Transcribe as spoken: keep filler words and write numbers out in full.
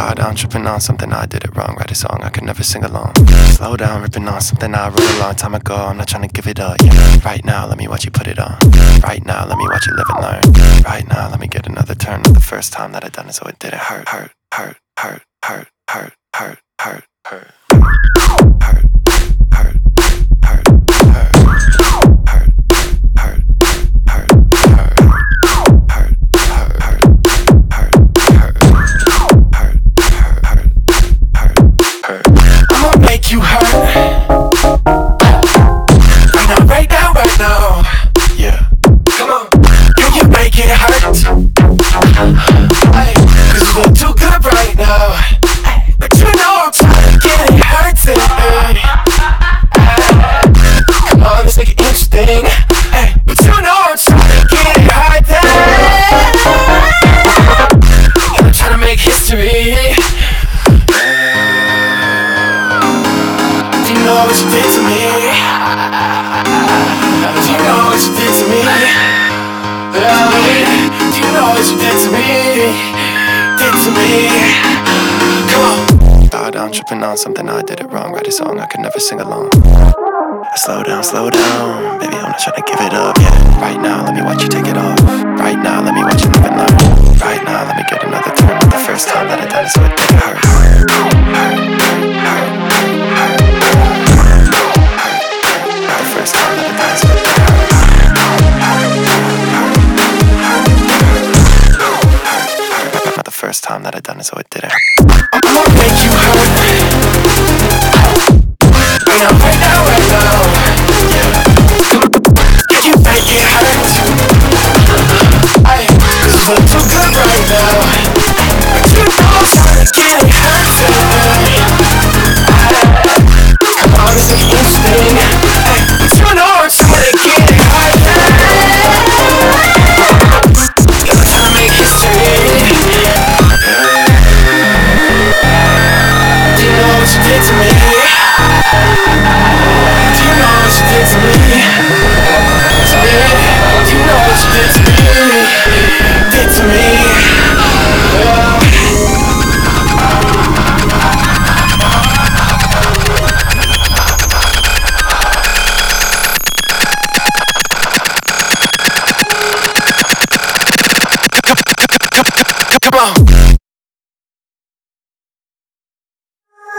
Slow down, tripping on something I did it wrong. Write a song I could never sing along. Slow down, ripping on something I wrote a long time ago. I'm not trying to give it up, yeah. Right now, let me watch you put it on. Right now, let me watch you live and learn. Right now, let me get another turn. The first time that I done it, so it didn't hurt, hurt, hurt, hurt, hurt, hurt, hurt, hurt, hurt, hurt, hurt, hurt, hurt, hurt, I'ma make you hurt. Right now, right now, right now. Yeah. Come on. Can you make it hurt? Hey, cause you feel too good right now. But you know I'm trying to get it hurting. Come on, let's make it interesting. Hey, but you know I'm trying to get it hurting. And I'm trying to make history. Do you know what you did to me? Do you know what you did to me? Do you know what you did to me? Did to me? Come on. Slow down, tripping on something I did it wrong. Write a song I could never sing along. Slow down, slow down. Baby, I'm not trying to give it up, yeah. Right now, let me watch you take it off. Right now, let me watch you live and learn. Right now, let me get another turn. The first time that I done it, so it didn't hurt. Hurt, hurt, hurt, hurt. The first time that I done it, so it didn't hurt. Not the first time that I done it, so it didn't hurt. I'ma make you hurt.